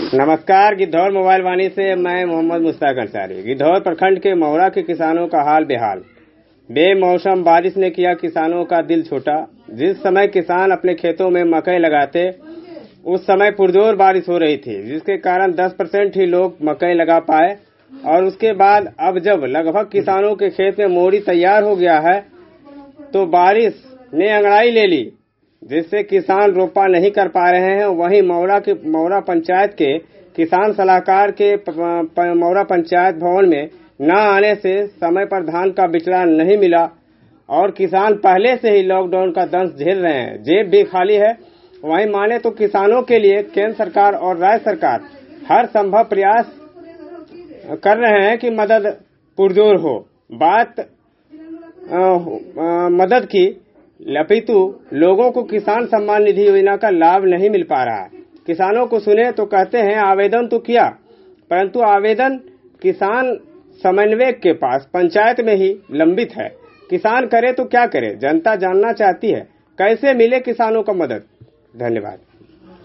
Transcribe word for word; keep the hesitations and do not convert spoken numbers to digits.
नमस्कार। गिद्धौर मोबाइल वाणी से मैं मोहम्मद मुश्ताक अंसारी। गिद्धौर प्रखंड के मौरा के किसानों का हाल बेहाल। बेमौसम बारिश ने किया किसानों का दिल छोटा। जिस समय किसान अपने खेतों में मकई लगाते उस समय पुरजोर बारिश हो रही थी, जिसके कारण दस परसेंट ही लोग मकई लगा पाए। और उसके बाद अब जब लगभग किसानों के खेत में मोड़ी तैयार हो गया है तो बारिश ने अंगड़ाई ले ली, जिससे किसान रोपा नहीं कर पा रहे हैं। वहीं मौरा के मौरा पंचायत के किसान सलाहकार के मौरा पंचायत भवन में न आने से समय पर धान का बिचड़ा नहीं मिला और किसान पहले से ही लॉकडाउन का दंश झेल रहे हैं। जेब भी खाली है। वहीं माने तो किसानों के लिए केंद्र सरकार और राज्य सरकार हर संभव प्रयास कर रहे हैं कि मदद पुरजोर हो। बात आ, आ, मदद की लपितु लोगों को किसान सम्मान निधि योजना का लाभ नहीं मिल पा रहा है। किसानों को सुने तो कहते हैं आवेदन तो किया, परंतु आवेदन किसान समन्वयक के पास पंचायत में ही लंबित है। किसान करे तो क्या करे, जनता जानना चाहती है कैसे मिले किसानों को मदद। धन्यवाद।